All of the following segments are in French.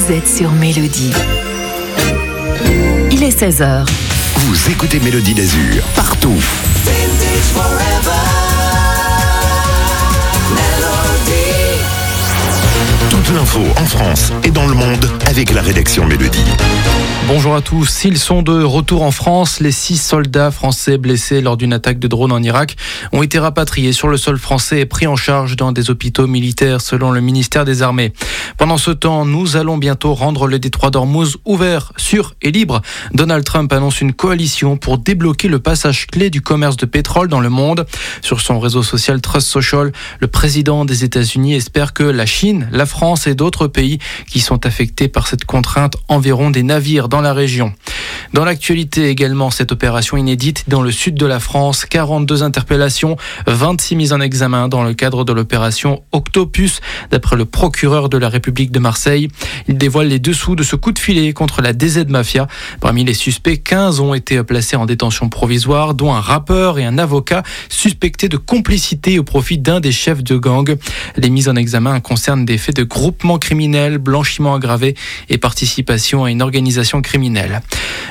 Vous êtes sur Mélodie. Il est 16h. Vous écoutez Mélodie d'Azur, partout. Toute l'info en France et dans le monde avec la rédaction Mélodie. Bonjour à tous, ils sont de retour en France. Les 6 soldats français blessés lors d'une attaque de drone en Irak ont été rapatriés sur le sol français et pris en charge dans des hôpitaux militaires selon le ministère des Armées. Pendant ce temps, nous allons bientôt rendre le détroit d'Ormuz ouvert, sûr et libre. Donald Trump annonce une coalition pour débloquer le passage clé du commerce de pétrole dans le monde. Sur son réseau social Trust Social, le président des États-Unis espère que la Chine, la France et d'autres pays qui sont affectés par cette contrainte enverront des navires dans la région. Dans l'actualité également, cette opération inédite dans le sud de la France, 42 interpellations, 26 mises en examen dans le cadre de l'opération Octopus, d'après le procureur de la République de Marseille. Il dévoile les dessous de ce coup de filet contre la DZ Mafia. Parmi les suspects, 15 ont été placés en détention provisoire, dont un rappeur et un avocat suspectés de complicité au profit d'un des chefs de gang. Les mises en examen concernent des faits de groupement criminel, blanchiment aggravé et participation à une organisation criminelle.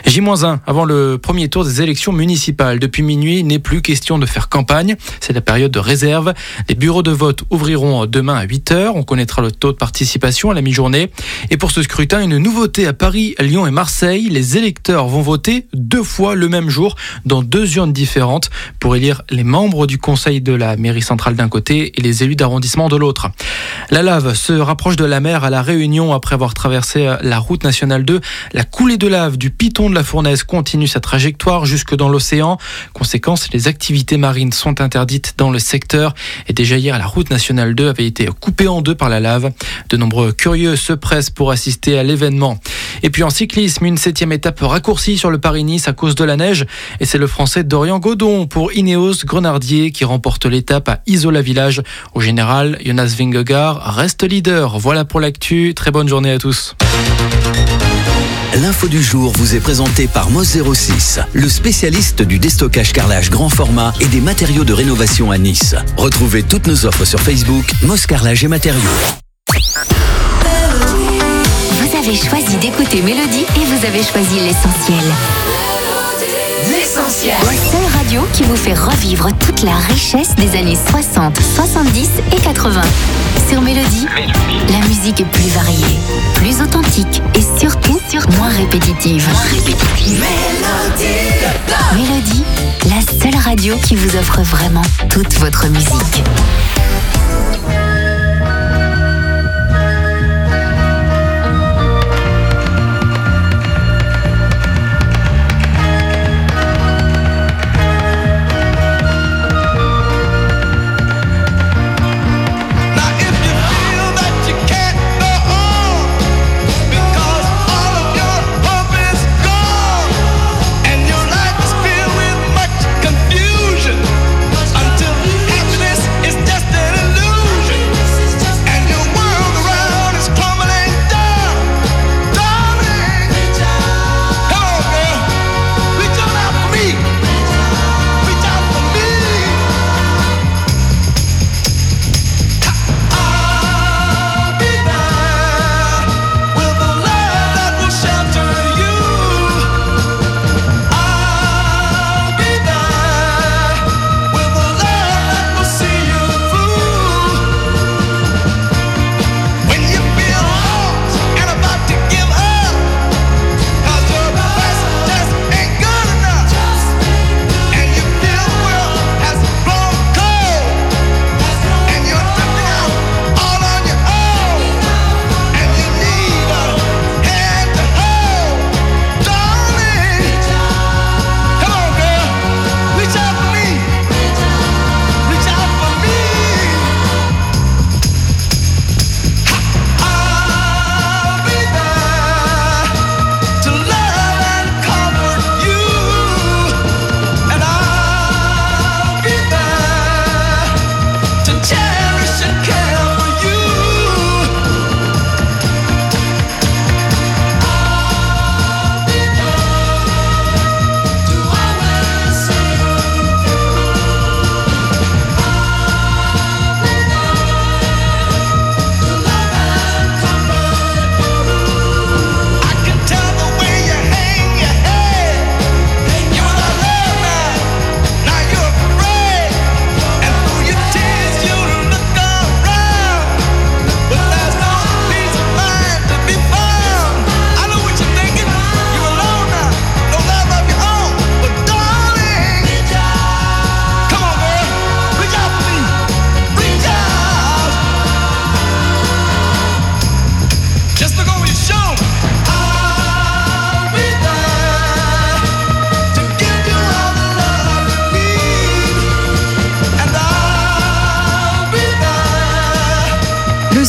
J-1 avant le premier tour des élections municipales. Depuis minuit, il n'est plus question de faire campagne. C'est la période de réserve. Les bureaux de vote ouvriront demain à 8h. On connaîtra le taux de participation à la mi-journée. Et pour ce scrutin, une nouveauté à Paris, Lyon et Marseille. Les électeurs vont voter 2 fois le même jour dans 2 urnes différentes pour élire les membres du conseil de la mairie centrale d'un côté et les élus d'arrondissement de l'autre. La lave se rapproche de la mer à La Réunion après avoir traversé la route nationale 2. La coulée de lave du Piton de la Fournaise continue sa trajectoire jusque dans l'océan. Conséquence, les activités marines sont interdites dans le secteur. Et déjà hier, la route nationale 2 avait été coupée en 2 par la lave. De nombreux curieux se pressent pour assister à l'événement. Et puis en cyclisme, une 7e étape raccourcie sur le Paris-Nice à cause de la neige. Et c'est le Français Dorian Godon pour Ineos Grenardier qui remporte l'étape à Isola Village. Au général, Jonas Vingegaard reste leader. Voilà pour l'actu. Très bonne journée à tous. L'info du jour vous est présentée par Moss 06, le spécialiste du déstockage carrelage grand format et des matériaux de rénovation à Nice. Retrouvez toutes nos offres sur Facebook, Moss Carrelage et Matériaux. Vous avez choisi d'écouter Mélodie et vous avez choisi l'essentiel. L'essentiel. La seule radio qui vous fait revivre toute la richesse des années 60, 70 et 80. Sur Mélodie, la musique est plus variée, plus authentique et surtout moins répétitive. Mélodie, la seule radio qui vous offre vraiment toute votre musique. Until happiness is just an illusion.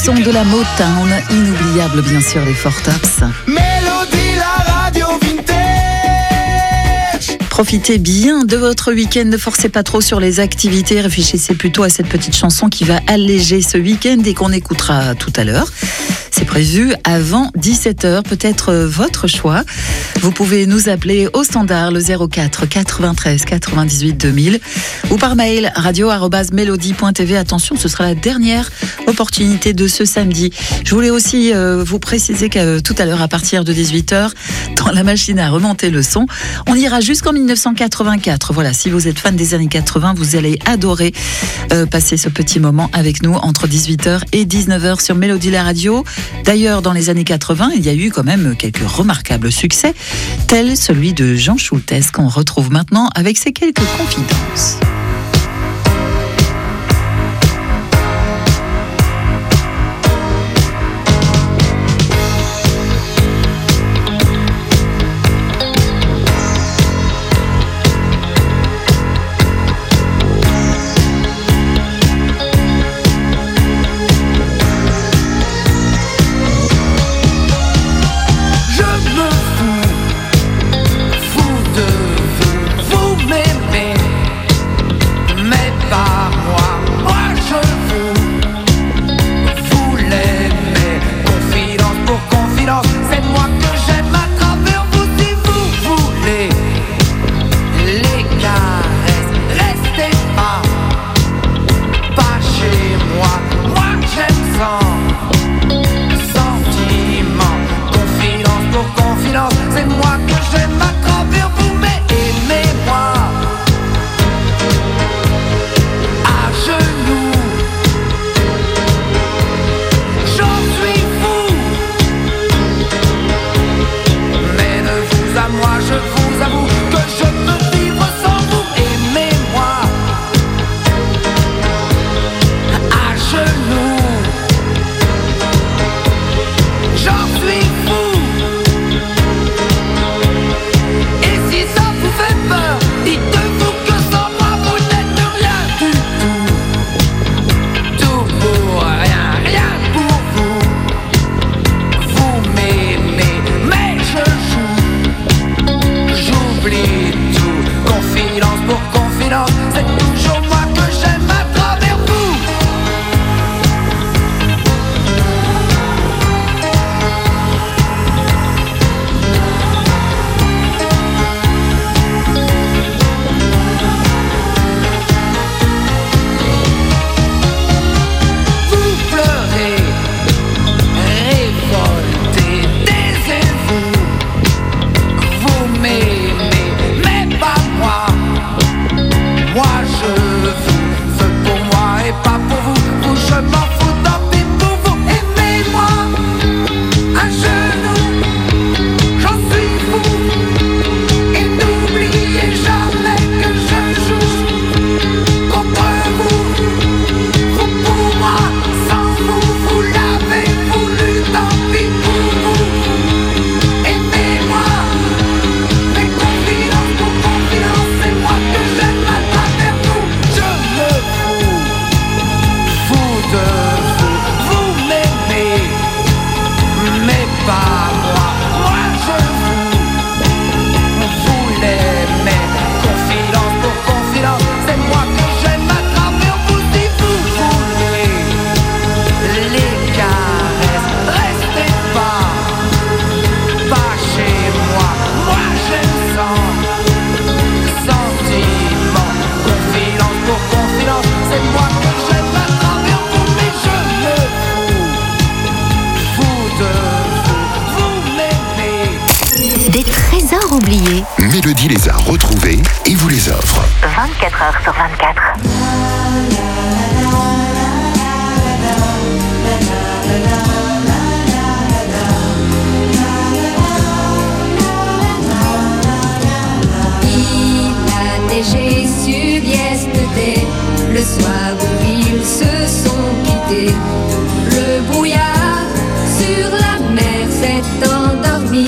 son de la Motown, inoubliable bien sûr, les Four Tops. Mélodie, la radio vintage. Profitez bien de votre week-end, ne forcez pas trop sur les activités, réfléchissez plutôt à cette petite chanson qui va alléger ce week-end et qu'on écoutera tout à l'heure. C'est prévu avant 17h, peut-être votre choix. Vous pouvez nous appeler au standard le 04 93 98 2000 ou par mail radio@melody.tv. Attention, ce sera la dernière opportunité de ce samedi. Je voulais aussi vous préciser que tout à l'heure, à partir de 18h, dans la machine à remonter le son, on ira jusqu'en 1984. Voilà, si vous êtes fan des années 80, vous allez adorer passer ce petit moment avec nous entre 18h et 19h sur Mélodie la radio. D'ailleurs, dans les années 80, il y a eu quand même quelques remarquables succès, tel celui de Jean Schultes, qu'on retrouve maintenant avec ses quelques confidences. Mélodie les a retrouvés et vous les offre. 24 heures sur 24. Il a neigé sur yesterday, le soir où ils se sont quittés. Le brouillard sur la mer s'est endormi.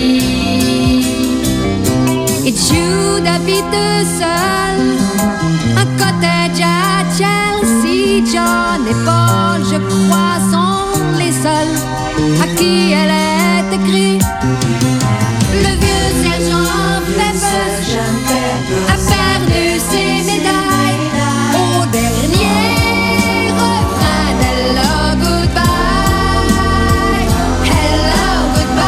Et Jude habite seul cottage à Chelsea, John et Paul, je crois, sont les seuls à qui elle est écrite. Le vieux sergent Pepper a perdu ses médailles au dernier refrain d'Hello Goodbye. Hello Goodbye.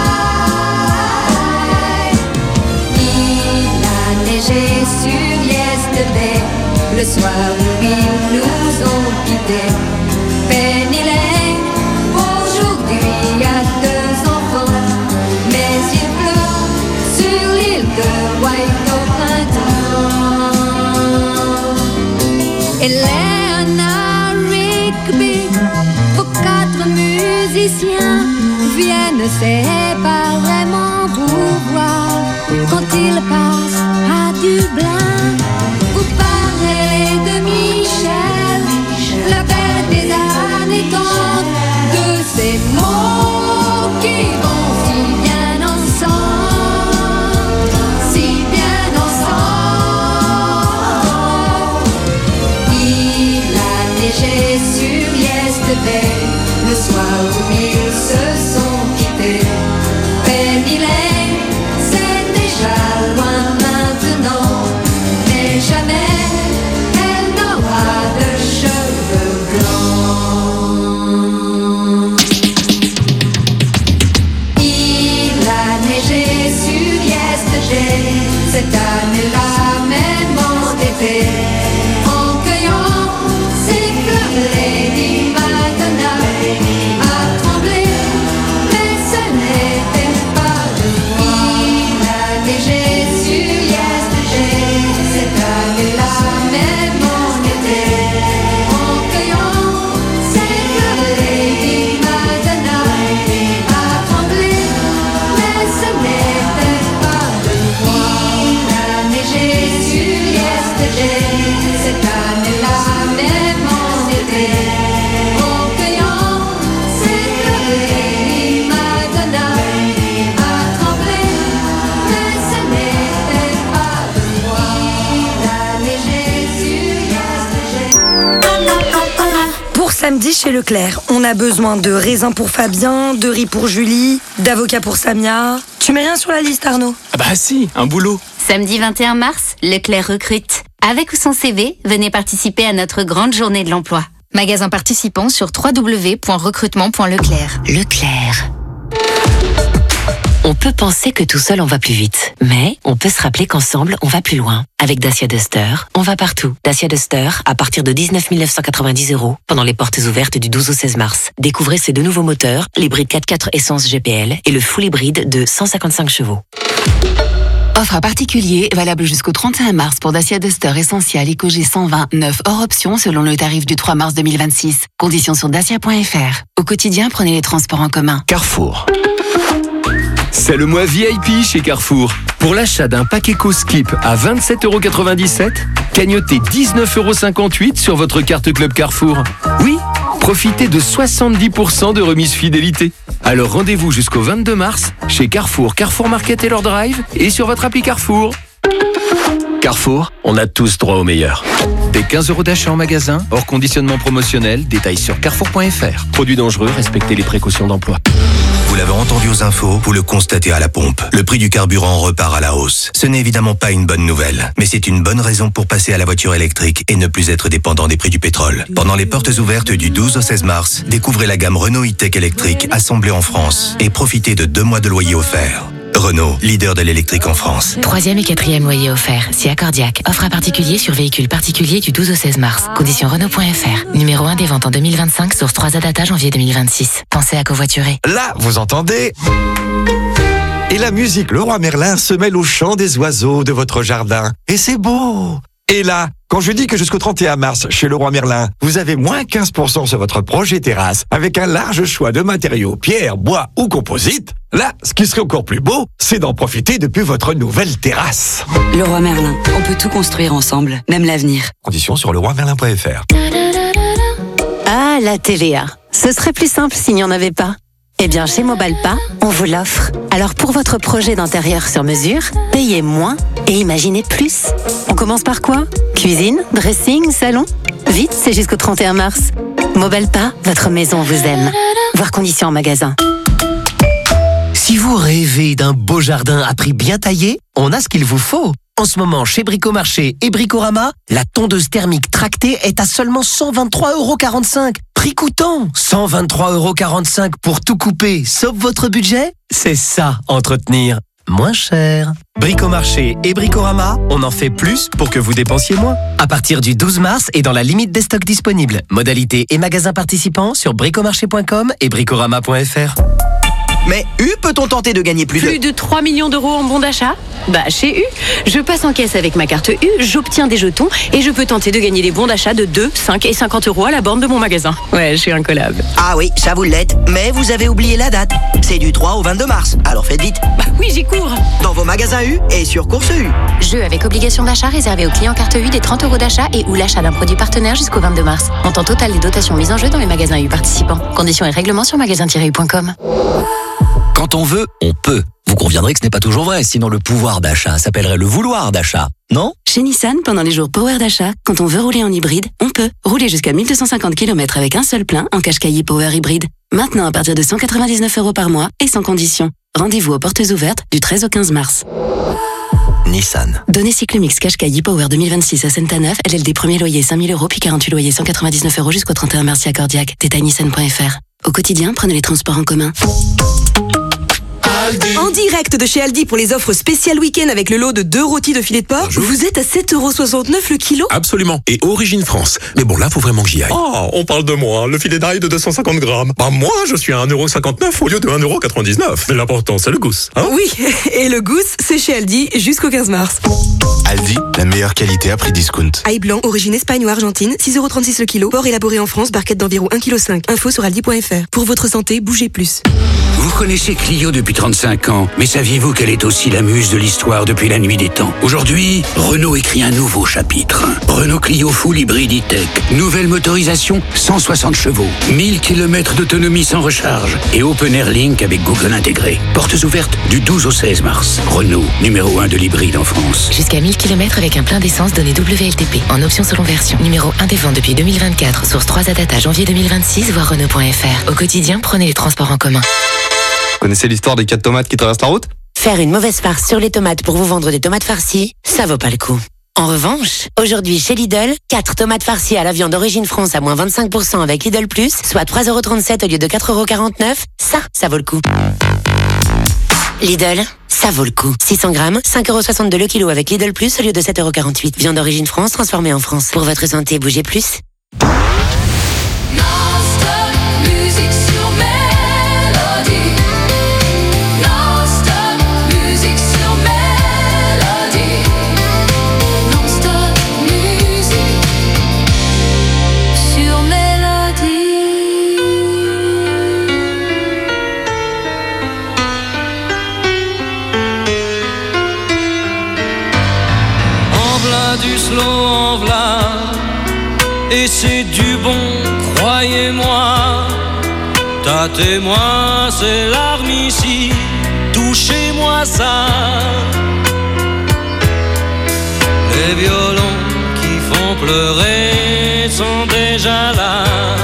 Il a neigé sur Yesterday, le soir où ils nous ont quittés. Penny Lane, aujourd'hui a 2 enfants, mais il pleut sur l'île de White au printemps. Et Leonard Rigby, vos 4 musiciens viennent, c'est pas vraiment vous voir quand ils passent à Dublin. Vous parlez de Michel, la bête des années 30, de ces mots qui vont si bien ensemble, si bien ensemble. Il a neigé sur Yesterday, le soir où ils se sont quittés. Penny Lane, c'est déjà loin maintenant, mais jamais elle n'aura de cheveux blancs. Il a neigé sur Yesterday, cette année-là même en été, en cueillant ses fleurs, Lady Madonna a tremblé, mais ce n'était pas de moi. Il a neigé sur Yesterday, cette année-là même en été, en cueillant ses fleurs, Lady Madonna a tremblé, mais ce n'était pas de moi. Il a neigé sur Yesterday, cette année-là même en été, en cueillant ses fleurs, Lady Madonna a tremblé, mais ce n'était pas de moi. Il a neigé sur Yesterday. Pour samedi chez Leclerc, on a besoin de raisins pour Fabien, de riz pour Julie, d'avocat pour Samia. Tu mets rien sur la liste, Arnaud? Ah bah si, un boulot. Samedi 21 mars, Leclerc recrute. Avec ou sans CV, venez participer à notre grande journée de l'emploi. Magasin participant sur www.recrutement.leclerc. Leclerc. On peut penser que tout seul on va plus vite, mais on peut se rappeler qu'ensemble on va plus loin. Avec Dacia Duster, on va partout. Dacia Duster, à partir de 19 990 € pendant les portes ouvertes du 12 au 16 mars. Découvrez ces 2 nouveaux moteurs, l'hybride 4x4 essence GPL et le full hybride de 155 chevaux. Offre à particulier valable jusqu'au 31 mars pour Dacia Duster Essential EcoG 129 hors option selon le tarif du 3 mars 2026. Conditions sur dacia.fr. Au quotidien, prenez les transports en commun. Carrefour. C'est le mois VIP chez Carrefour. Pour l'achat d'un pack EcoSkip à 27,97 €, cagnotez 19,58 € sur votre carte Club Carrefour. Oui, profitez de 70% de remise fidélité. Alors rendez-vous jusqu'au 22 mars chez Carrefour, Carrefour Market et leur drive et sur votre appli Carrefour. Carrefour, on a tous droit au meilleur. Des 15 € d'achat en magasin, hors conditionnement promotionnel, détails sur carrefour.fr. Produits dangereux, respectez les précautions d'emploi. Vous l'avez entendu aux infos, vous le constatez à la pompe. Le prix du carburant repart à la hausse. Ce n'est évidemment pas une bonne nouvelle, mais c'est une bonne raison pour passer à la voiture électrique et ne plus être dépendant des prix du pétrole. Pendant les portes ouvertes du 12 au 16 mars, découvrez la gamme Renault e-Tech électrique assemblée en France et profitez de 2 mois de loyer offert. Renault, leader de l'électrique en France. 3e et 4e loyer offert. Si accordiaque. Offre à particulier sur véhicules particuliers du 12 au 16 mars. Conditions Renault.fr. Numéro 1 des ventes en 2025, source 3A data janvier 2026. Pensez à covoiturer. Là, vous entendez ? Et la musique Leroy Merlin se mêle au chant des oiseaux de votre jardin. Et c'est beau. Et là, quand je dis que jusqu'au 31 mars, chez Leroy Merlin, vous avez moins 15% sur votre projet terrasse, avec un large choix de matériaux, pierre, bois ou composite, là, ce qui serait encore plus beau, c'est d'en profiter depuis votre nouvelle terrasse. Leroy Merlin, on peut tout construire ensemble, même l'avenir. Conditions sur leroymerlin.fr. Ah, la TVA. Ce serait plus simple s'il n'y en avait pas. Eh bien, chez Mobalpa, on vous l'offre. Alors, pour votre projet d'intérieur sur mesure, payez moins et imaginez plus. On commence par quoi? Cuisine, dressing, salon? Vite, c'est jusqu'au 31 mars. Mobelpa, votre maison vous aime. Voir conditions en magasin. Si vous rêvez d'un beau jardin à prix bien taillé, on a ce qu'il vous faut. En ce moment, chez Bricomarché et Bricorama, la tondeuse thermique tractée est à seulement 123,45 €. Prix coûtant 123,45 € pour tout couper, sauf votre budget. C'est ça, entretenir moins cher. Bricomarché et Bricorama, on en fait plus pour que vous dépensiez moins. À partir du 12 mars et dans la limite des stocks disponibles. Modalités et magasins participants sur bricomarché.com et bricorama.fr. Mais U, peut-on tenter de gagner plus de 3 millions d'euros en bons d'achat? Bah chez U, je passe en caisse avec ma carte U, j'obtiens des jetons et je peux tenter de gagner des bons d'achat de 2, 5 et 50 € à la borne de mon magasin. Ouais, je suis incollable. Ah oui, ça vous l'êtes, mais vous avez oublié la date. C'est du 3 au 22 mars, alors faites vite. Bah oui, j'y cours. Dans vos magasins U et sur Course U. Jeu avec obligation d'achat réservé aux clients carte U des 30 € d'achat et ou l'achat d'un produit partenaire jusqu'au 22 mars. Montant total des dotations mises en jeu dans les magasins U participants. Conditions et règlements sur magasin-u.com. Quand on veut, on peut. Vous conviendrez que ce n'est pas toujours vrai, sinon le pouvoir d'achat s'appellerait le vouloir d'achat, non? Chez Nissan, pendant les jours Power d'achat, quand on veut rouler en hybride, on peut. Rouler jusqu'à 1250 km avec un seul plein en Qashqai Power hybride. Maintenant à partir de 199 € par mois et sans condition. Rendez-vous aux portes ouvertes du 13 au 15 mars. Nissan. Données Cyclomix Qashqai Power 2026 à Saint-Neuf, LLD premier loyer 5 000 € puis 48 loyers 199 € jusqu'au 31 mars via Cordiac. Détail nissan.fr. Au quotidien, prenez les transports en commun. En direct de chez Aldi pour les offres spéciales week-end avec le lot de 2 rôtis de filet de porc. Bonjour. Vous êtes à 7,69 € le kilo. Absolument. Et origine France. Mais bon, là, faut vraiment que j'y aille. Oh, on parle de moi, le filet d'ail de 250 grammes. Bah, moi, je suis à 1,59 € au lieu de 1,99 €. Mais l'important, c'est le goût. Hein? Oui, et le goût, c'est chez Aldi jusqu'au 15 mars. Aldi, la meilleure qualité à prix discount. Ail blanc, origine Espagne ou Argentine, 6,36 € le kilo. Porc élaboré en France, barquette d'environ 1,5 kg. Info sur aldi.fr. Pour votre santé, bougez plus. Vous connaissez Clio depuis 35 ans, mais saviez-vous qu'elle est aussi la muse de l'histoire depuis la nuit des temps? Aujourd'hui, Renault écrit un nouveau chapitre. Renault Clio Full Hybrid E-Tech. Nouvelle motorisation, 160 chevaux, 1000 km d'autonomie sans recharge et Open Air Link avec Google intégré. Portes ouvertes du 12 au 16 mars. Renault, numéro 1 de l'hybride en France. Jusqu'à 1000 km avec un plein d'essence donné WLTP. En option selon version. Numéro 1 des ventes depuis 2024. Source 3 à data janvier 2026. Voir Renault.fr. Au quotidien, prenez les transports en commun. Vous connaissez l'histoire des 4 tomates qui traversent la route? Faire une mauvaise farce sur les tomates pour vous vendre des tomates farcies, ça vaut pas le coup. En revanche, aujourd'hui chez Lidl, 4 tomates farcies à la viande d'origine France à moins 25% avec Lidl Plus, soit 3,37 € au lieu de 4,49 €, ça vaut le coup. Lidl, ça vaut le coup. 600 grammes, 5,62 € le kilo avec Lidl Plus au lieu de 7,48 €. Viande d'origine France transformée en France. Pour votre santé, bougez plus. En v'là, et c'est du bon, croyez-moi. Tâtez-moi, c'est l'arme ici, touchez-moi ça. Les violons qui font pleurer sont déjà là.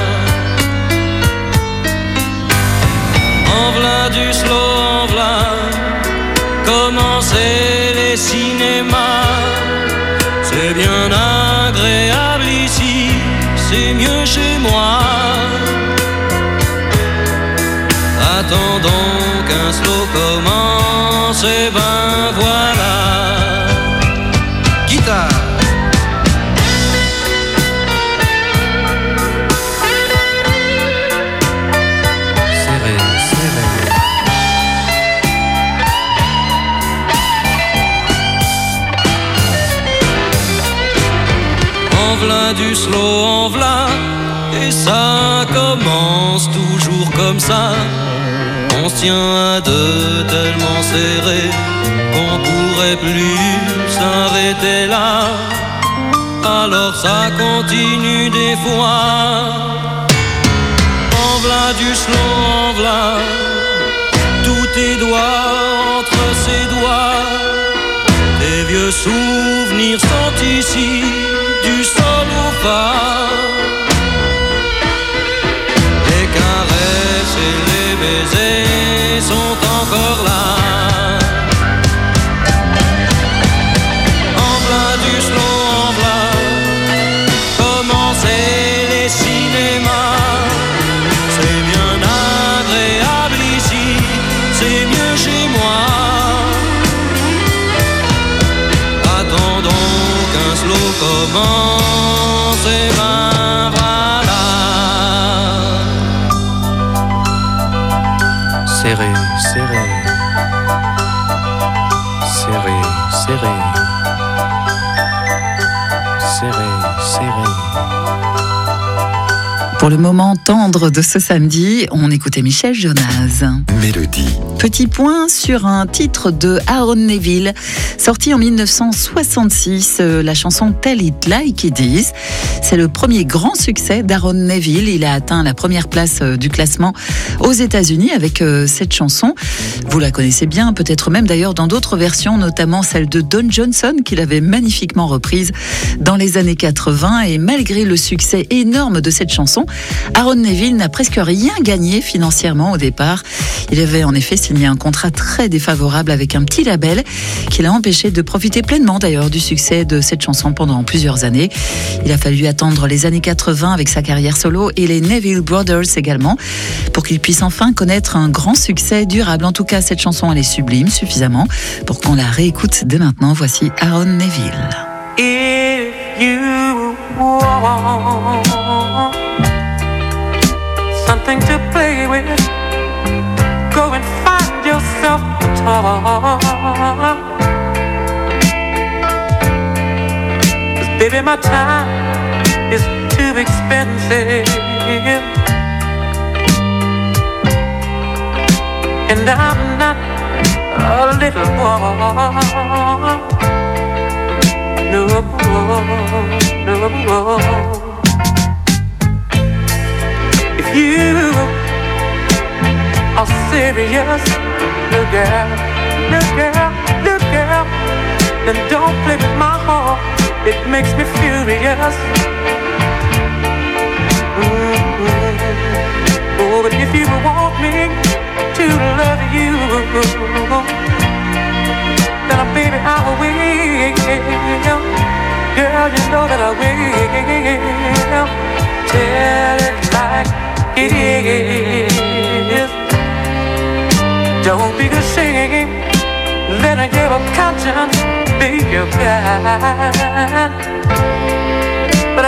En v'là du slow, en v'là, commencez les cinémas. C'est bien agréable ici, c'est mieux chez moi. Attendons qu'un slow commence, et ben voilà. Guitare. Serré, serré. En v'là du slow, en v'là, et ça commence toujours comme ça. On se tient à deux tellement serré qu'on pourrait plus s'arrêter là. Alors ça continue des fois. En v'là du slow, en v'là, tous tes doigts entre ses doigts. Tes vieux ici, du sol au phare. Les caresses et les baisers sont encore là. En plein du slow, en plein, commencer les cinémas. C'est bien agréable ici, c'est mieux chez moi. Attendons qu'un slow commence et ben voilà. Serré, serré. Serré, serré. Serré, serré. Pour le moment tendre de ce samedi, on écoutait Michel Jonas. Mélodie. Petit point sur un titre de Aaron Neville, sorti en 1966, la chanson Tell It Like It Is. C'est le premier grand succès d'Aaron Neville. Il a atteint la première place du classement aux États-Unis avec cette chanson. Vous la connaissez bien, peut-être même d'ailleurs dans d'autres versions, notamment celle de Don Johnson, qu'il avait magnifiquement reprise dans les années 80. Et malgré le succès énorme de cette chanson, Aaron Neville n'a presque rien gagné financièrement au départ. Il avait en effet signé un contrat très défavorable avec un petit label qui l'a empêché de profiter pleinement d'ailleurs du succès de cette chanson pendant plusieurs années. Il a fallu attendre les années 80 avec sa carrière solo et les Neville Brothers également pour qu'il puisse enfin connaître un grand succès durable. En tout cas, cette chanson elle est sublime suffisamment pour qu'on la réécoute dès maintenant. Voici Aaron Neville. If you want something to play with, go and find yourself a toy. 'Cause baby, my time is too expensive, and I'm not a little boy. No, no. If you are serious, little girl, then don't play with my heart. It makes me furious. Oh, but if you want me to love you, then baby I will. Girl, you know that I will. Tell it like it is. Don't be ashamed. Let your conscience be your guide. But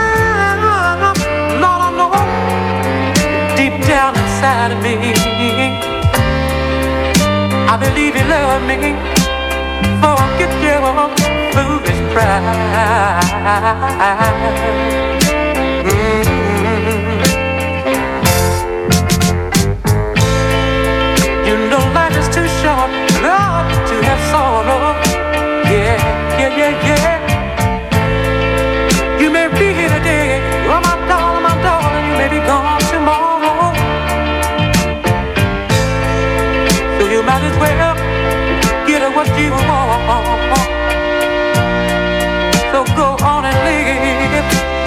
Lord, I know deep down inside of me, I believe you love me. Forget your foolish pride. You know life is too short, Lord, to have sorrow. Yeah. You may be here today, oh my darling, you may be gone tomorrow. So you might as well get what you want. So go on and live,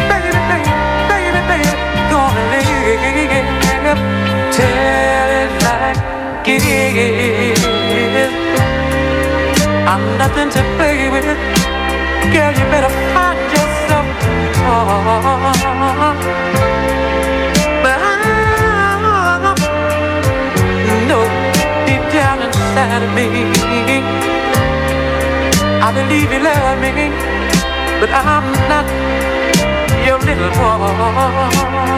baby, go on and live. Tell it like it is. I'm nothing to play with. Girl, you better find yourself a toy. But I know deep down inside of me, I believe you love me, but I'm not your little boy.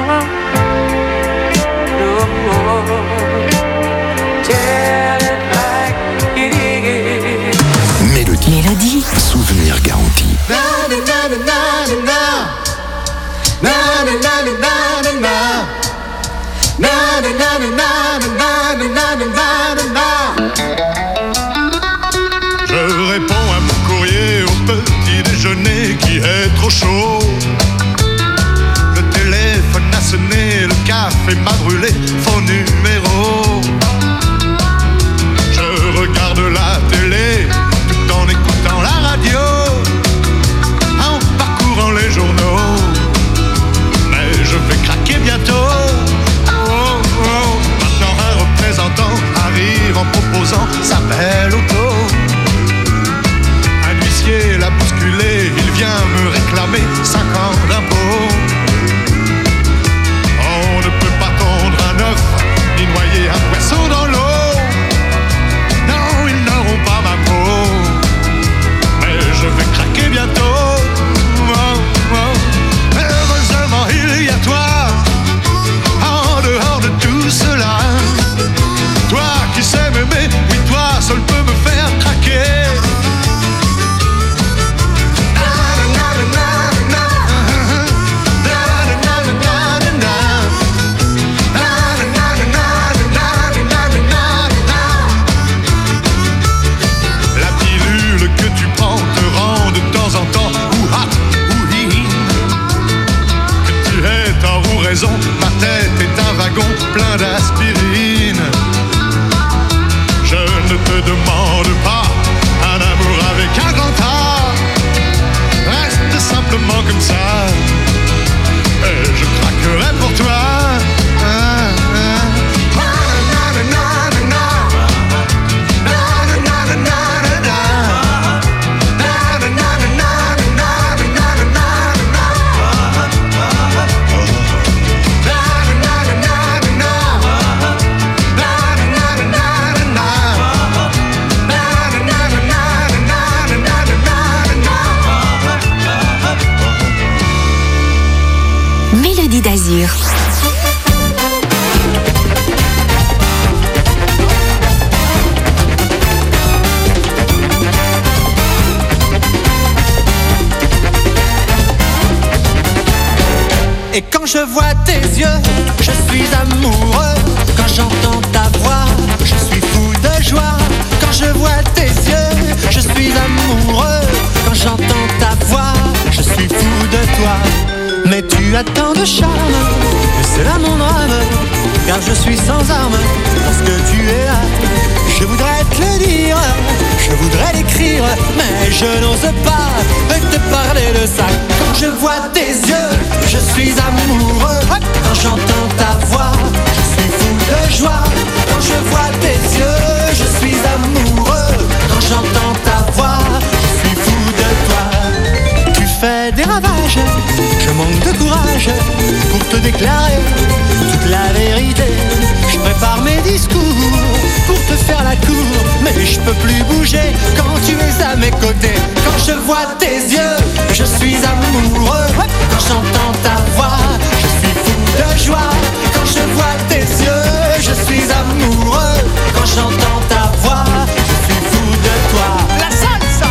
No, tell it like it is. Mélodie. Souvenir garanti. Je réponds à mon courrier au petit déjeuner qui est trop chaud. Le téléphone a sonné, le café m'a brûlé, faux numéro. Je regarde la télé tout en écoutant la radio. besoin d'aspirine. Je ne te demande pas un amour avec un grand A. Reste simplement comme ça, et je craquerai pour toi. Mélodie d'Azur. Et quand je vois tes yeux, je suis amoureux. Quand j'entends ta voix, je suis fou de joie. Quand je vois tes yeux, je suis amoureux. Quand j'entends ta voix, je suis fou de toi. Mais tu as tant de charme, et c'est là mon drame. Car je suis sans armes, lorsque tu es là. Je voudrais te le dire, je voudrais l'écrire, mais je n'ose pas te parler de ça. Quand je vois tes yeux, je suis amoureux. Quand j'entends ta voix, je suis fou de joie. Quand je vois tes yeux, je suis amoureux. Quand j'entends ta voix, je suis fou de toi. Tu fais des ravages, je manque de courage pour te déclarer toute la vérité. Je prépare mes discours pour te faire la cour, mais je peux plus bouger quand tu es à mes côtés. Quand je vois tes yeux, je suis amoureux. Quand j'entends ta voix, je suis fou de joie. Quand je vois tes yeux, je suis amoureux. Quand j'entends ta voix, je suis fou de toi. La salsa,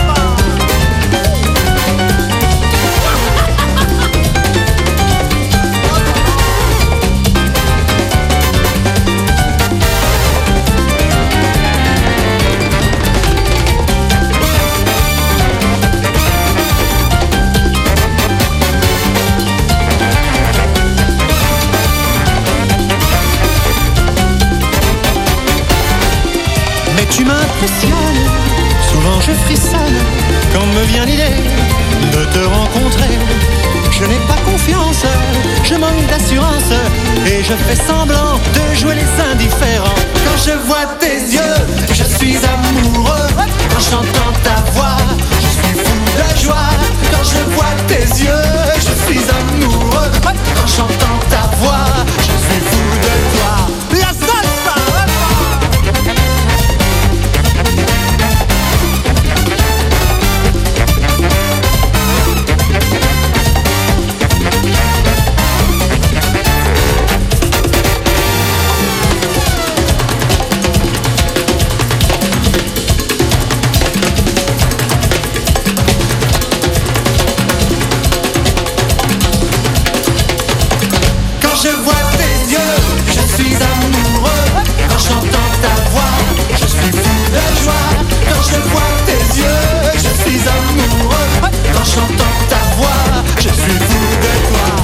tu m'impressionnes, souvent je frissonne quand me vient l'idée de te rencontrer. Je n'ai pas confiance, je manque d'assurance et je fais semblant de jouer les indifférents. Quand je vois tes yeux, je suis amoureux. Quand j'entends ta voix, je suis fou de joie. Quand je vois tes yeux, je suis amoureux. Quand j'entends ta voix, je suis fou de toi. La salsa! Je vois tes yeux, je suis amoureux. Quand j'entends ta voix, je suis fou de joie. Quand je vois tes yeux, je suis amoureux. Quand j'entends ta voix, je suis fou de toi.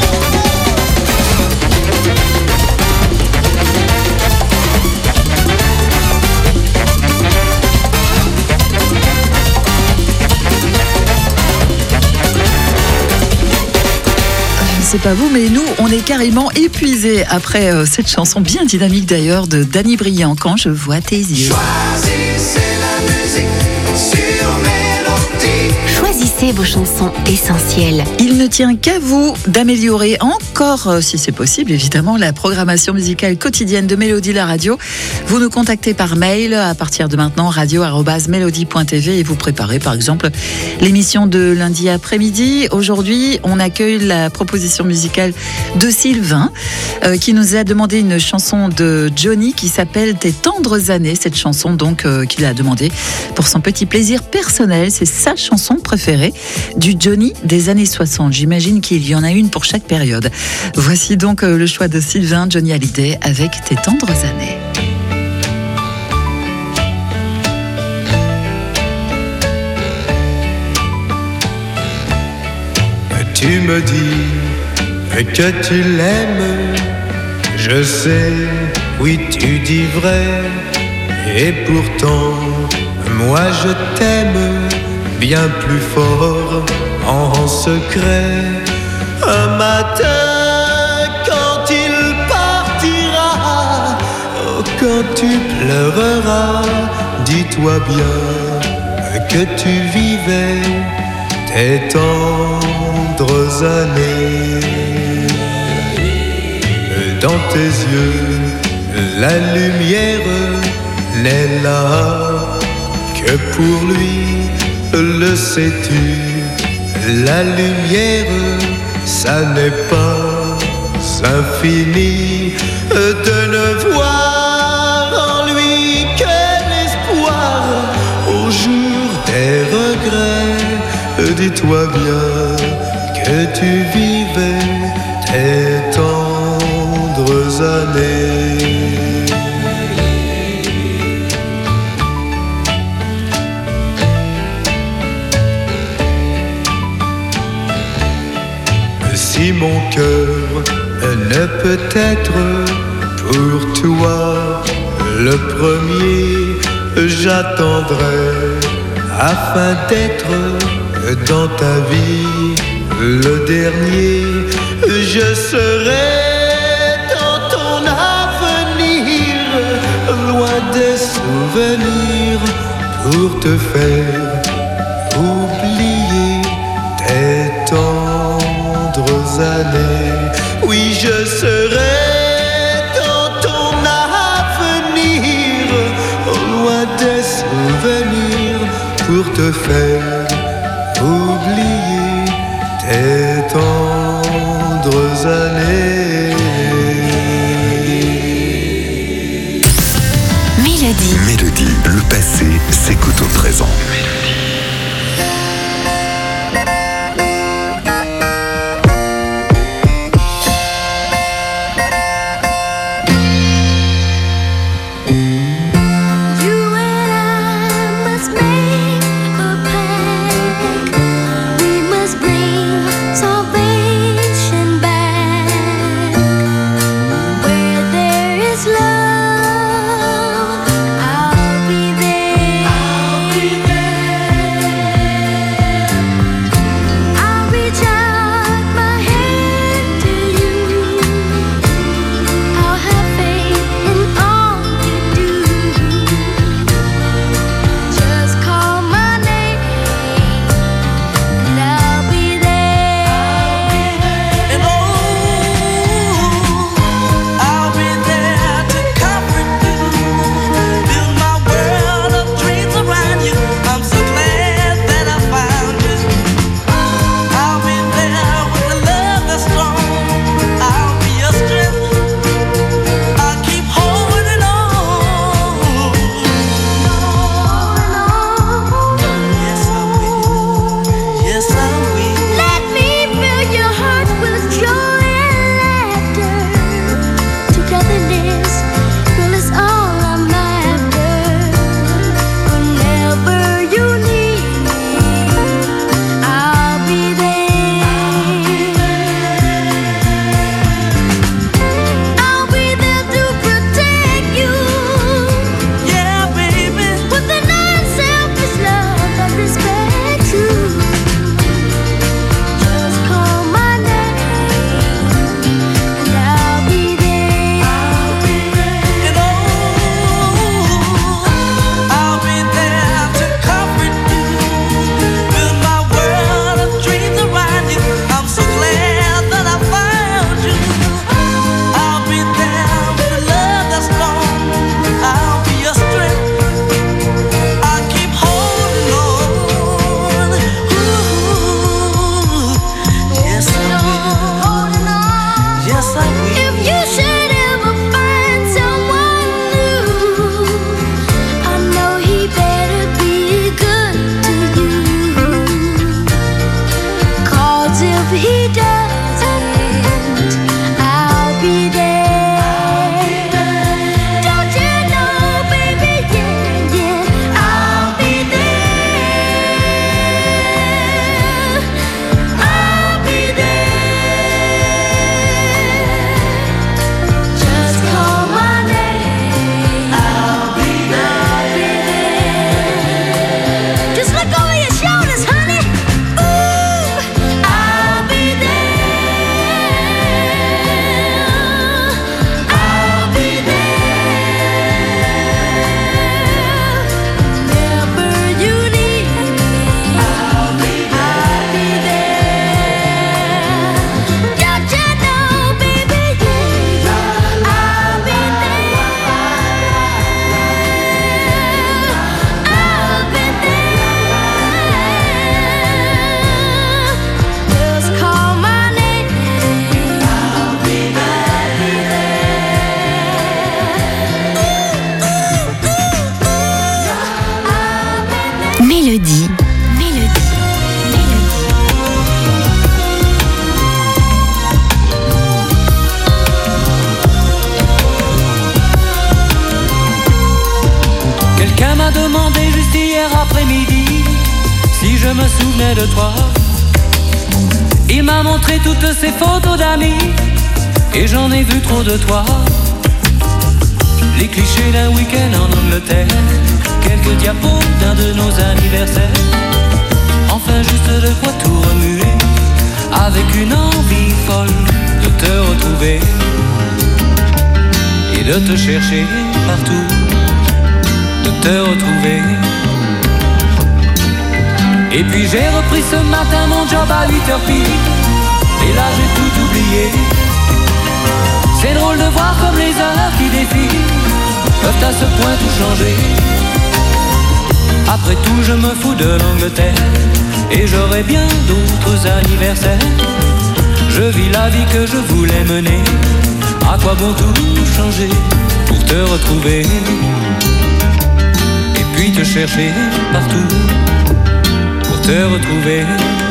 Je sais pas vous, mais nous, on est carrément épuisés après cette chanson bien dynamique d'ailleurs de Danny Briand, Quand je vois tes yeux. Choisissez la musique sur Mélodie. Choisissez vos chansons essentielles. Il ne tient qu'à vous d'améliorer encore, si c'est possible, évidemment, la programmation musicale quotidienne de Mélodie la radio. Vous nous contactez par mail à partir de maintenant, radio@melodie.tv, et vous préparez par exemple l'émission de lundi après-midi. Aujourd'hui, on accueille la proposition musicale de Sylvain qui nous a demandé une chanson de Johnny qui s'appelle Tes tendres années. Cette chanson donc qu'il a demandé pour son petit plaisir personnel. C'est sa chanson préférée du Johnny des années 60. J'imagine qu'il y en a une pour chaque période. Voici donc le choix de Sylvain, Johnny Hallyday avec Tes tendres années. Tu me dis que tu l'aimes, Je sais, oui tu dis vrai, et pourtant moi je t'aime bien plus fort en secret. Un matin quand il partira, oh, quand tu pleureras, dis-toi bien que tu vivais tes tendres années. Dans tes yeux, la lumière n'est là que pour lui, le sais-tu. La lumière, ça n'est pas infini, de ne voir en lui que l'espoir au jour des regrets. Dis-toi bien que tu vivais tes tendres années. Si mon cœur ne peut être pour toi le premier, j'attendrai afin d'être dans ta vie le dernier. Je serai dans ton avenir, loin des souvenirs, pour te faire oublier tes tendres années. Oui, je serai dans ton avenir, loin des souvenirs, pour te faire oublier tes tendres années. Mélodie, le passé s'écoute au présent. I'll be there. Mélodie. Quelqu'un m'a demandé juste hier après-midi si je me souvenais de toi. Il m'a montré toutes ces photos d'amis et j'en ai vu trop de toi. Les clichés d'un week-end en Angleterre, quelques diapos d'un de nos anniversaires. Enfin juste de quoi tout remuer, avec une envie folle de te retrouver et de te chercher partout, de te retrouver. Et puis j'ai repris ce matin mon job à 8h pile, et là j'ai tout oublié. C'est drôle de voir comme les heures qui défilent peuvent à ce point tout changer. Après tout je me fous de l'Angleterre et j'aurai bien d'autres anniversaires. Je vis la vie que je voulais mener. À quoi bon tout changer pour te retrouver et puis te chercher partout pour te retrouver.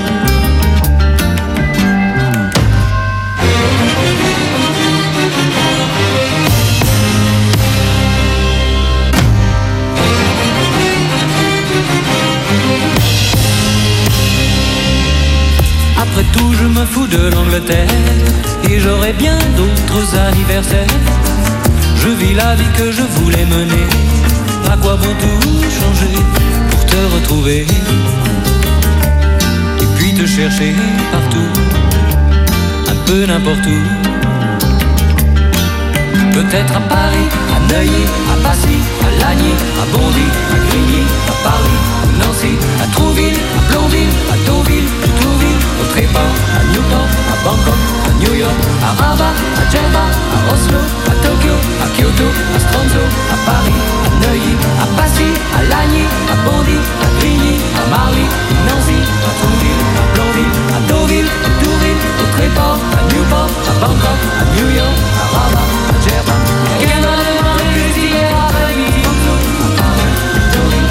Après tout je me fous de l'Angleterre et j'aurai bien d'autres anniversaires. Je vis la vie que je voulais mener. À quoi bon tout changer pour te retrouver et puis te chercher partout, un peu n'importe où. Peut-être à Paris, à Neuilly, à Passy, à Lagny, à Bondy, à Grigny, à Paris, à Nancy, à Trouville, à Blonville, à Deauville, à Tourville, au Tréport, à Newport, à Bangkok, à New York, à Rabat, à Djerba, à Oslo, à Tokyo, à Kyoto, à Stronzo, à Paris, à Neuilly, à Passy, à Lagny, à Bondy, à Grigny, à Marly, à Nancy, à Trouville, à Blonville, à Deauville, à Tourville, au Tréport, à Newport, à Bangkok, à New York, à Rabat, à Djerba. Quelqu'un m'a demandé juste hier après-midi à Paris, Deauville,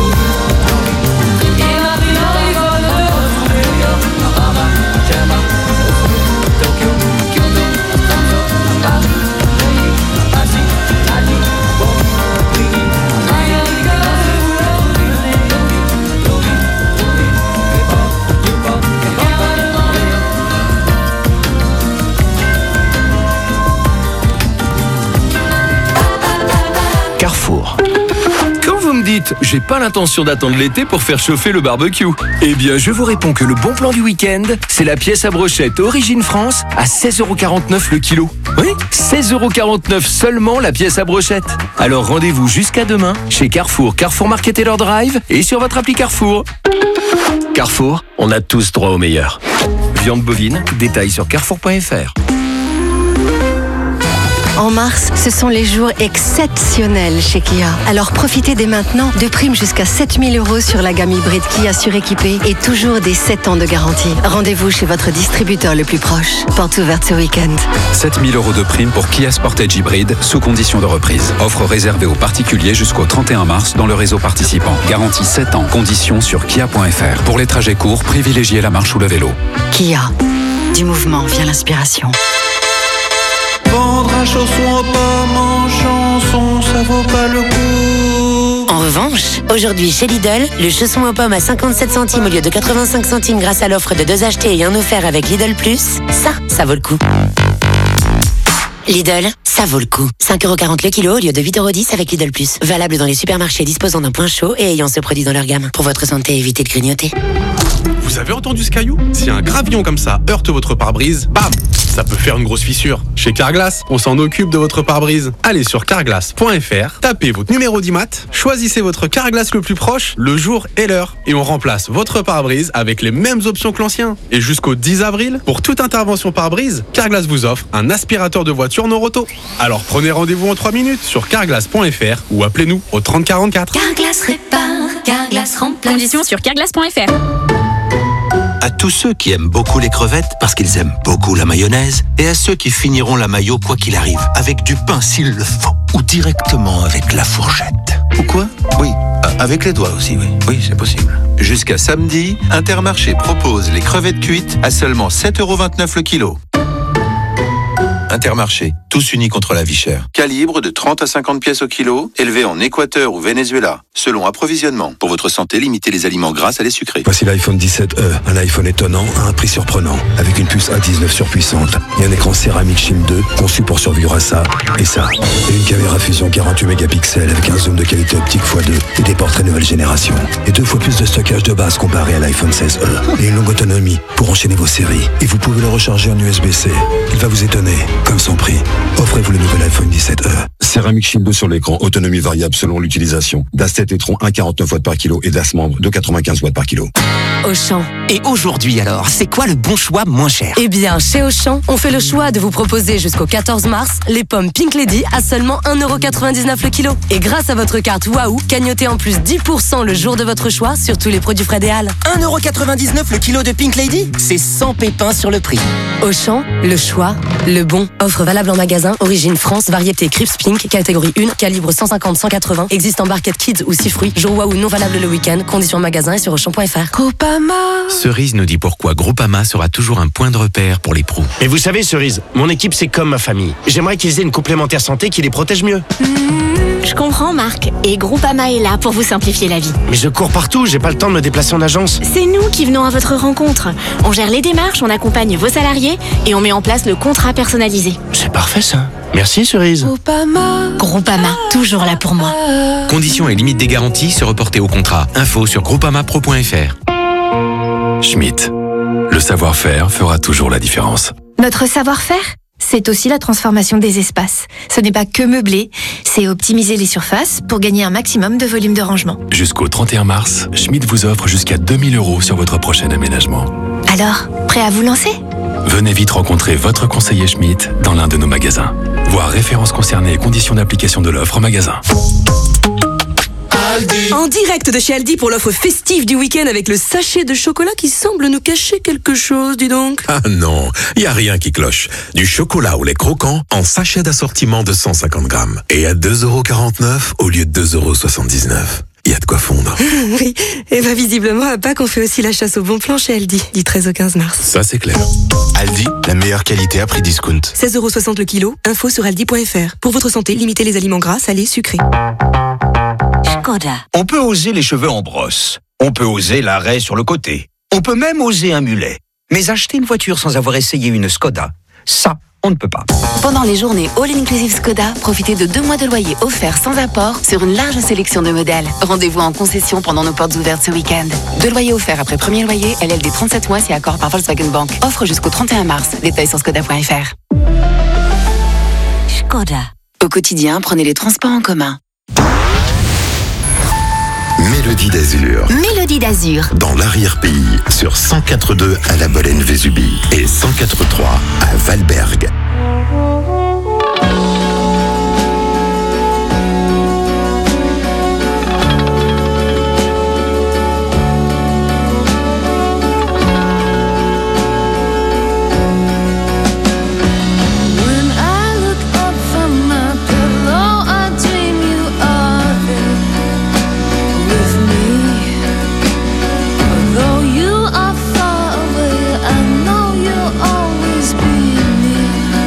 il m'a pris dans les vols de New York, à Rabat, à Djerba, à Tokyo, à Kyoto, à Stronzo, à Paris, à Neuilly, à Passy, à Lagny, à Bondy, à Grigny, à Marly, à Carrefour. Quand vous me dites « j'ai pas l'intention d'attendre l'été pour faire chauffer le barbecue », eh bien je vous réponds que le bon plan du week-end, c'est la pièce à brochette Origine France à 16,49 € le kilo. Oui, 16,49 € seulement la pièce à brochette. Alors rendez-vous jusqu'à demain chez Carrefour, Carrefour Market et leur Drive et sur votre appli Carrefour. Carrefour, on a tous droit au meilleur. Viande bovine, détails sur carrefour.fr. En mars, ce sont les jours exceptionnels chez Kia. Alors profitez dès maintenant de primes jusqu'à 7 000 € sur la gamme hybride Kia suréquipée et toujours des 7 ans de garantie. Rendez-vous chez votre distributeur le plus proche. Porte ouverte ce week-end. 7 000 € de primes pour Kia Sportage hybride sous condition de reprise. Offre réservée aux particuliers jusqu'au 31 mars dans le réseau participant. Garantie 7 ans. Conditions sur kia.fr. Pour les trajets courts, privilégiez la marche ou le vélo. Kia. Du mouvement vient l'inspiration. Vendre un chausson au pomme en chanson, ça vaut pas le coup. En revanche, aujourd'hui chez Lidl, le chausson aux pommes à 57 centimes au lieu de 85 centimes grâce à l'offre de 2 achetés et 1 offert avec Lidl Plus, ça vaut le coup. Lidl, ça vaut le coup. 5,40 € le kilo au lieu de 8,10 € avec Lidl Plus. Valable dans les supermarchés disposant d'un point chaud et ayant ce produit dans leur gamme. Pour votre santé, évitez de grignoter. Vous avez entendu ce caillou? Si un gravillon comme ça heurte votre pare-brise, bam! Ça peut faire une grosse fissure. Chez Carglass, on s'en occupe de votre pare-brise. Allez sur carglass.fr, tapez votre numéro d'IMAT, choisissez votre Carglass le plus proche, le jour et l'heure, et on remplace votre pare-brise avec les mêmes options que l'ancien. Et jusqu'au 10 avril, pour toute intervention pare-brise, Carglass vous offre un aspirateur de voiture Noroto. Alors prenez rendez-vous en 3 minutes sur carglass.fr ou appelez-nous au 30 44. Carglass répare, Carglass remplace. Conditions sur carglass.fr. À tous ceux qui aiment beaucoup les crevettes parce qu'ils aiment beaucoup la mayonnaise, et à ceux qui finiront la mayo quoi qu'il arrive, avec du pain s'il le faut, ou directement avec la fourchette. Ou quoi? Oui, Avec les doigts aussi, oui. Oui, c'est possible. Jusqu'à samedi, Intermarché propose les crevettes cuites à seulement 7,29 € le kilo. Intermarché, tous unis contre la vie chère. Calibre de 30 à 50 pièces au kilo, élevé en Équateur ou Venezuela. Selon approvisionnement. Pour votre santé, limitez les aliments gras à les sucrés. Voici l'iPhone 17e, un iPhone étonnant à un prix surprenant. Avec une puce A19 surpuissante et un écran céramique Shield 2 conçu pour survivre à ça et ça. Et une caméra fusion 48 mégapixels avec un zoom de qualité optique x2 et des portraits nouvelle génération. Et 2 fois plus de stockage de base comparé à l'iPhone 16e. Et une longue autonomie pour enchaîner vos séries. Et vous pouvez le recharger en USB-C. Il va vous étonner. Comme son prix. Offrez-vous le nouvel iPhone 17e. Céramique Shield 2 sur l'écran, autonomie variable selon l'utilisation. DAS 7 Etron 1,49 watts par kilo et DAS membre de 95 watts par kilo. Auchan. Et aujourd'hui alors, c'est quoi le bon choix moins cher? Eh bien, chez Auchan, on fait le choix de vous proposer jusqu'au 14 mars les pommes Pink Lady à seulement 1,99 € le kilo. Et grâce à votre carte Waouh, cagnotez en plus 10% le jour de votre choix sur tous les produits frais des Halles. 1,99 € le kilo de Pink Lady? C'est sans pépin sur le prix. Auchan, le choix, le bon. Offre valable en magasin, origine France, variété Crips Pink, catégorie 1, calibre 150-180, existe en barquette kids ou 6 fruits, jour Waouh non valable le week-end, conditions magasin et sur Auchan.fr. Groupama. Cerise nous dit pourquoi Groupama sera toujours un point de repère pour les pros. Mais vous savez Cerise, mon équipe c'est comme ma famille. J'aimerais qu'ils aient une complémentaire santé qui les protège mieux. Je comprends Marc, et Groupama est là pour vous simplifier la vie. Mais je cours partout, j'ai pas le temps de me déplacer en agence. C'est nous qui venons à votre rencontre. On gère les démarches, on accompagne vos salariés et on met en place le contrat personnalisé. C'est parfait ça. Merci Cerise. Groupama, toujours là pour moi. Conditions et limites des garanties se reporter au contrat. Info sur groupamapro.fr. Schmitt. Le savoir-faire fera toujours la différence. Notre savoir-faire, c'est aussi la transformation des espaces. Ce n'est pas que meubler, c'est optimiser les surfaces pour gagner un maximum de volume de rangement. Jusqu'au 31 mars, Schmitt vous offre jusqu'à 2 000 € sur votre prochain aménagement. Alors, prêt à vous lancer ? Venez vite rencontrer votre conseiller Schmitt dans l'un de nos magasins. Voir références concernées et conditions d'application de l'offre en magasin. En direct de chez Aldi pour l'offre festive du week-end avec le sachet de chocolat qui semble nous cacher quelque chose, dis donc. Ah non, il n'y a rien qui cloche. Du chocolat au lait croquant en sachet d'assortiment de 150 grammes. Et à 2,49 € au lieu de 2,79 €. Il y a de quoi fondre. Oui, et bien visiblement à Pâques on fait aussi la chasse au bon plan chez Aldi, du 13 au 15 mars. Ça c'est clair. Aldi, la meilleure qualité à prix discount. 16,60 € le kilo, info sur aldi.fr. Pour votre santé, limitez les aliments gras, salés, sucrés. Skoda. On peut oser les cheveux en brosse. On peut oser l'arrêt sur le côté. On peut même oser un mulet. Mais acheter une voiture sans avoir essayé une Skoda, ça, on ne peut pas. Pendant les journées All Inclusive Skoda, profitez de 2 mois de loyer offerts sans apport sur une large sélection de modèles. Rendez-vous en concession pendant nos portes ouvertes ce week-end. 2 loyers offerts après premier loyer, LLD 37 mois si accord par Volkswagen Bank. Offre jusqu'au 31 mars. Détails sur skoda.fr. Skoda. Au quotidien, prenez les transports en commun. Mélodie d'Azur. Mélodie d'Azur. Dans l'arrière-pays, sur 104.2 à la Bolène-Vésubie et 104.3 à Valberg. Though you are far away, I know you'll always be near.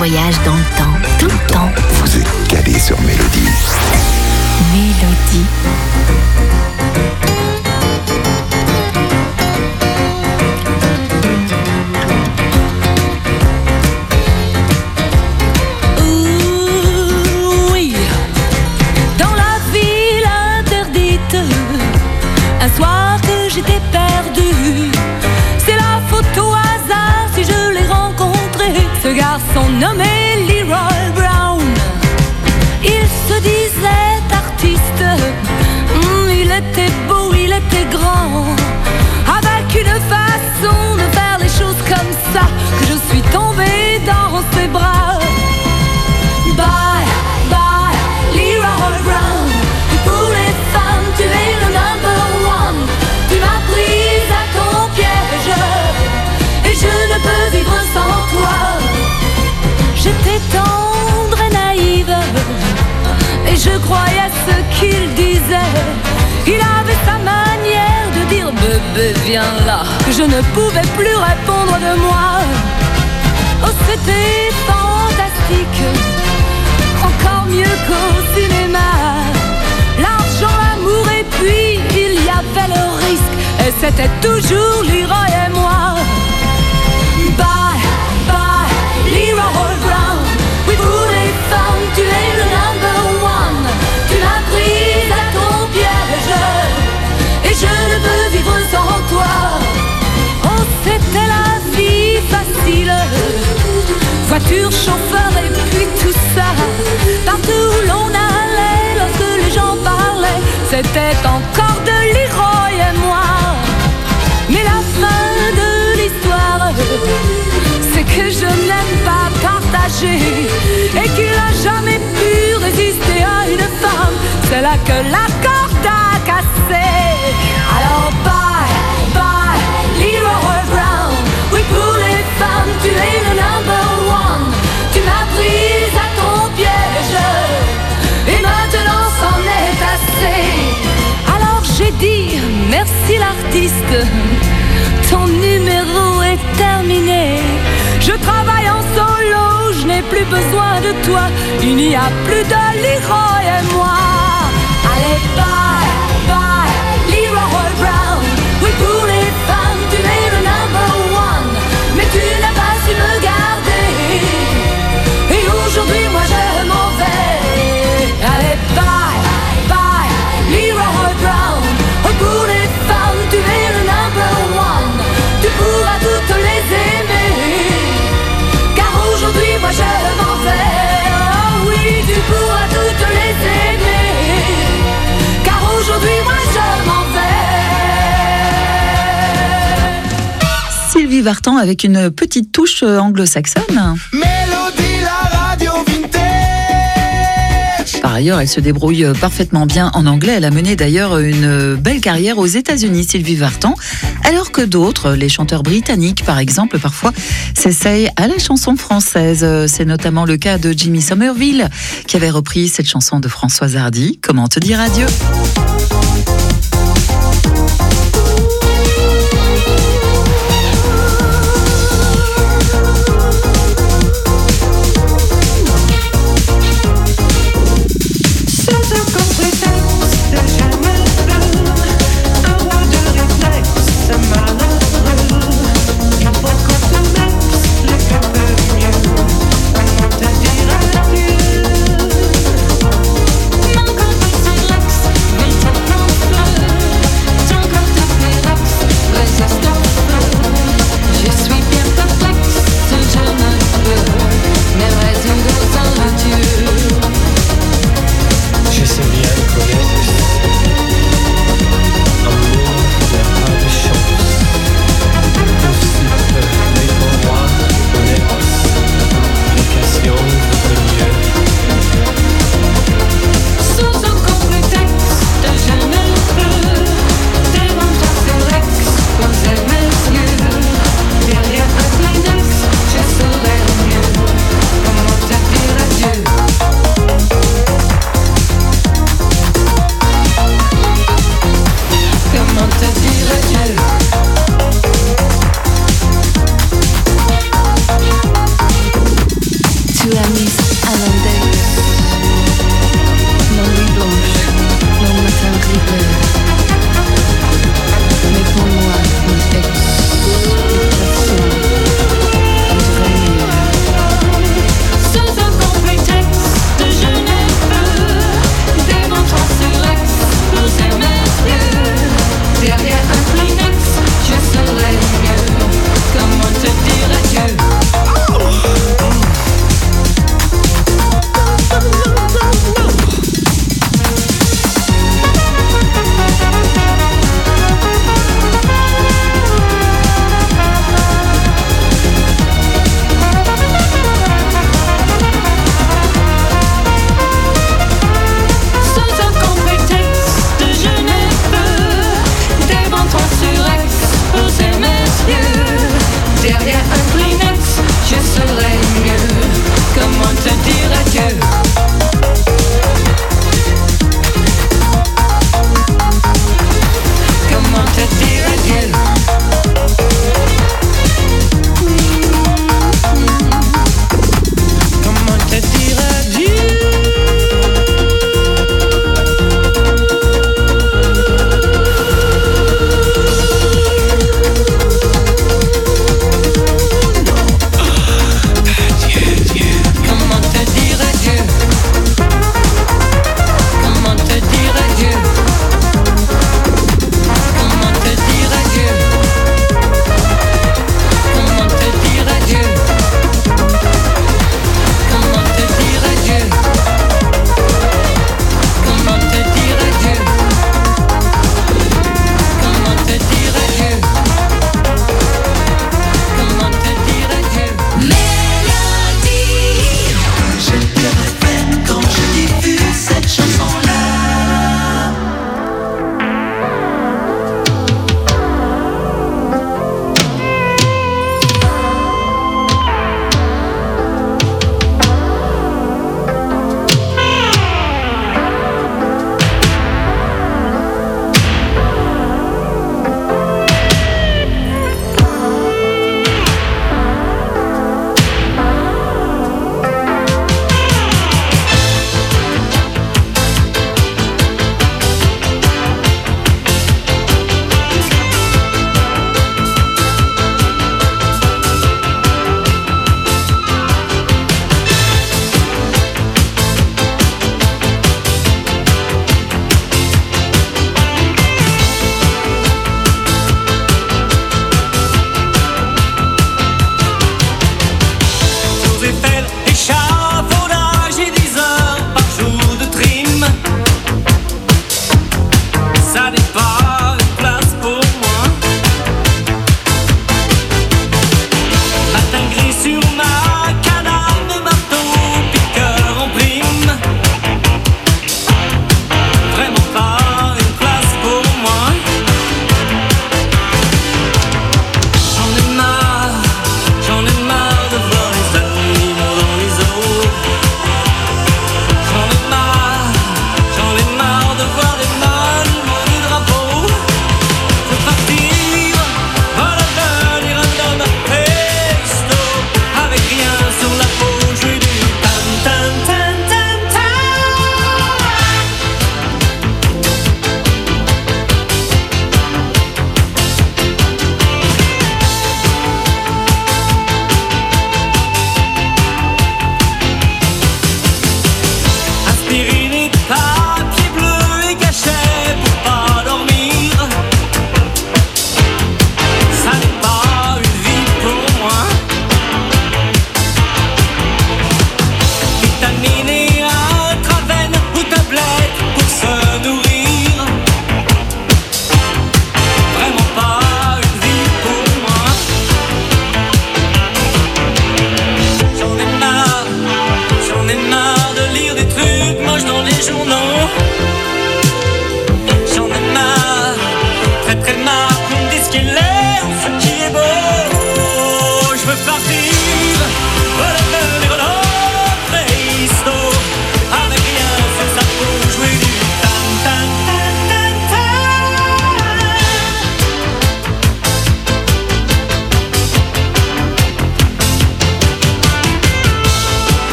voyage dans le temps, tout le temps. Vous êtes calé sur Mélodie. Mélodie. Oui, dans la ville interdite, un soir que j'étais perdue, c'est la faute au hasard si je l'ai rencontré, ce garçon nommé Leroy Brown. Il se disait artiste, il était beau, il était grand, avec une façon de faire les choses comme ça, que je suis tombée dans ses bras. Bye, bye, Leroy Brown. Pour les femmes, tu es le number one. Tu m'as prise à ton piège, et je ne peux vivre sans toi. J'étais tendre et naïve, et je croyais ce qu'il disait. Il avait sa manière de dire bébé viens là. Je ne pouvais plus répondre de moi. Oh c'était fantastique, encore mieux qu'au cinéma. L'argent, l'amour et puis il y avait le risque, et c'était toujours Leroy et moi. Bye, bye, Leroy Brown. Oui pour les femmes tu es le number one. Tu m'as prise à ton piège, et je ne peux vivre sans toi. Oh c'était la vie facile, voiture, chauffeur et puis tout ça. Partout où l'on allait, lorsque les gens parlaient, c'était encore de Leroy et moi. Mais la fin de l'histoire, c'est que je n'aime pas partager, et qu'il n'a jamais pu résister à une femme. C'est là que la corde a cassé. Alors bye, bye, Leroy Brown. Oui pour les femmes, tu es le number one. Tu m'as prise à ton piège, et maintenant c'en est assez. Alors j'ai dit merci l'artiste, ton numéro est terminé. Je travaille en solo, je n'ai plus besoin de toi. Il n'y a plus de Leroy et moi. Allez bye, bye, Leroy Brown. Oui pour les femmes, tu es le number one. Mais tu n'as pas su me garder, et aujourd'hui moi je m'en vais. Allez bye, bye, Leroy Brown. Oh pour les femmes, tu es le number one. Tu pourras toutes les aimer, car aujourd'hui moi je m'en vais. Oh oui, tu pourras toutes les aimer, car aujourd'hui moi je m'en vais. Sylvie Vartan avec une petite touche anglo-saxonne. Mélodie, la radio vintage. Par ailleurs, elle se débrouille parfaitement bien en anglais. Elle a mené d'ailleurs une belle carrière aux États-Unis, Sylvie Vartan, alors que d'autres, les chanteurs britanniques par exemple, parfois s'essayent à la chanson française. C'est notamment le cas de Jimmy Somerville, qui avait repris cette chanson de Françoise Hardy, Comment te dire adieu.